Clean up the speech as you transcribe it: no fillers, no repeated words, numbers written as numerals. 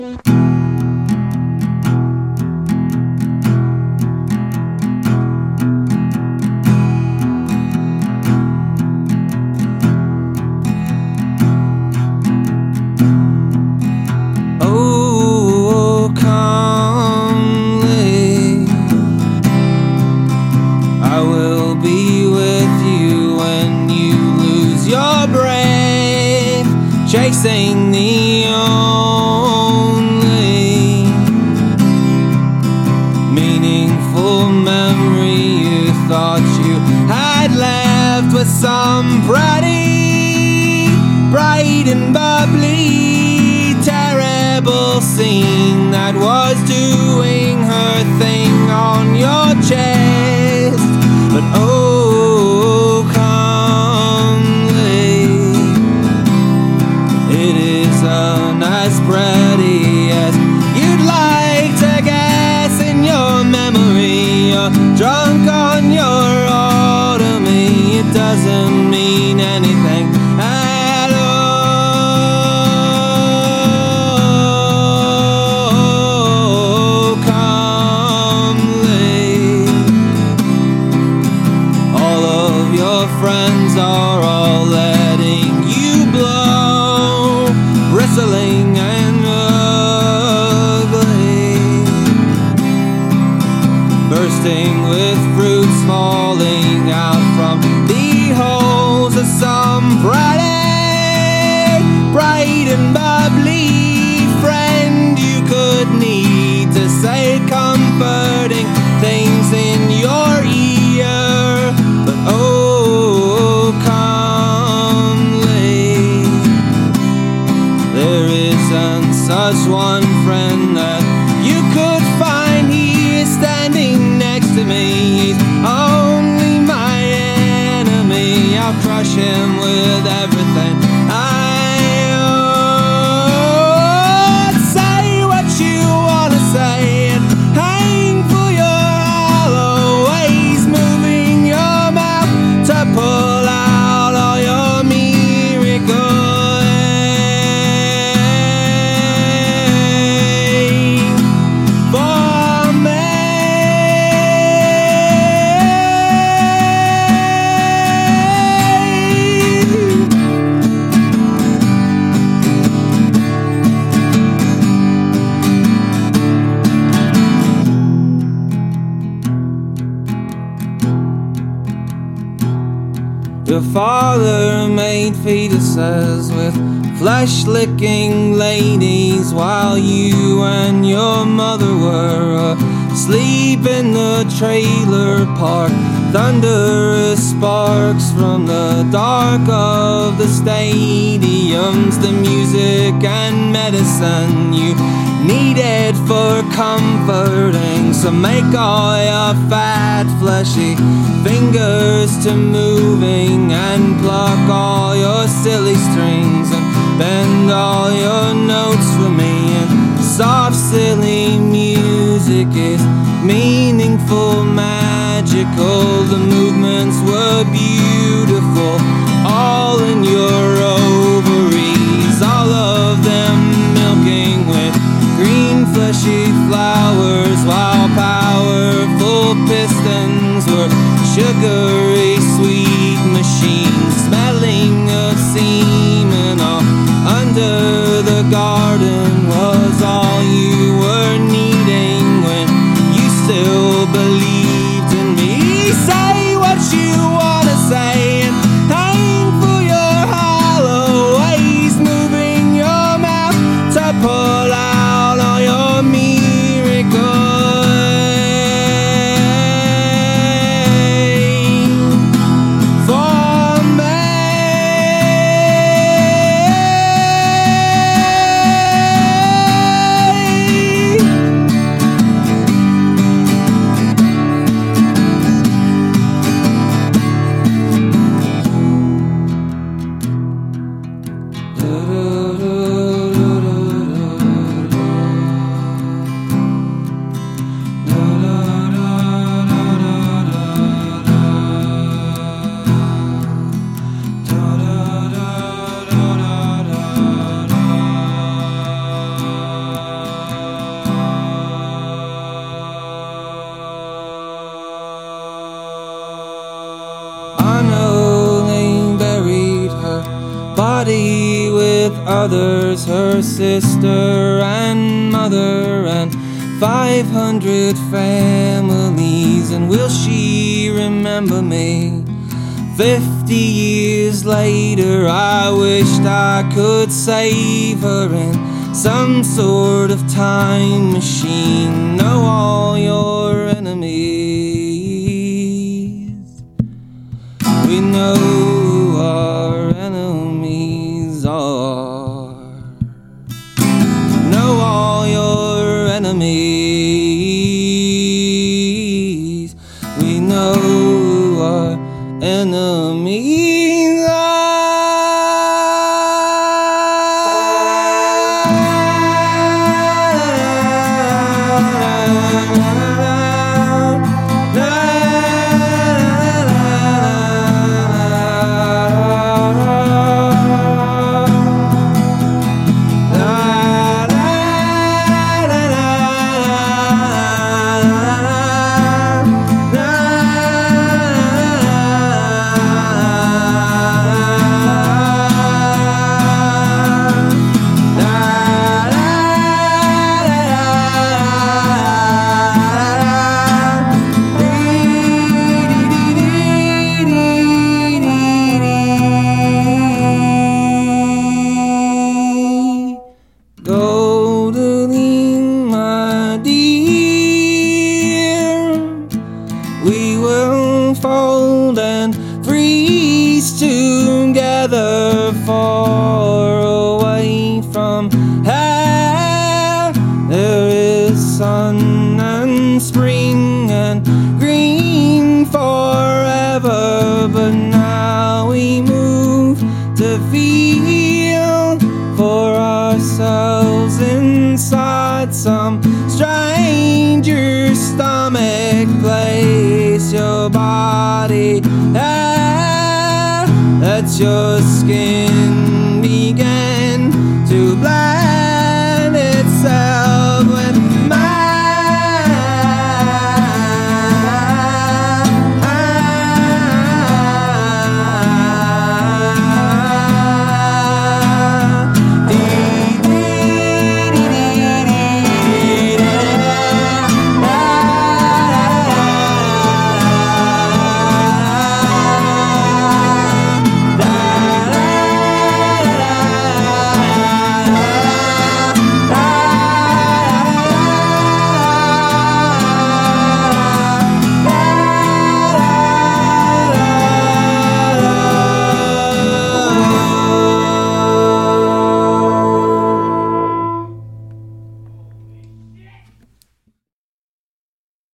Oh, calmly, I will be with you when you lose your breath, chasing the only meaningful memory you thought you had left was some pretty, bright and bubbly, terrible scene that was doing her thing on your chest. But oh, calmly, it isn't as pretty as you'd like to guess. In your memory, you're drunk on your automy. It doesn't mean anything at all. Calmly, all of your friends are all letting you blow, bristling and ugly, bursting with fruits falling out from the holes of some bright, bright and bubbly friend you could need to say comforting things in your ear. But oh, calmly, there isn't such one friend that you could find. He is standing next to me, he's only my enemy. I'll crush him with everything I own. Say what you wanna say and hang for your hollow ways, moving your mouth to pull out all your miracle aim for me. Your father made fetuses with flesh-licking ladies while you and your mother were asleep in the trailer park. Thunderous sparks from the dark of the stadiums, the music and medicine you needed for comforting. So make all your fat, fleshy fingers to moving, and pluck all your silly strings, and bend all your notes for me. And soft, silly music is meaningful, magical. The movements were beautiful, all in your ovaries, all of them milking with green fleshy flowers, while powerful pistons were sugary sweet machines, smelling of semen. All under the garden was all you were needing when you still believed in me. Say what you wanna say and hang for your heart. brothers, her sister and mother, and 500 families. And will she remember me? 50 years later, I wished I could save her in some sort of time machine. Know all your enemies. We know who our enemies are. Know all your enemies. We know who our enemies are. Golden, my dear, we will fold and freeze together, far away from here. There is sun and spring and green forever, but now we move to feel for ourselves inside some stranger's stomach. Place your body, let your skin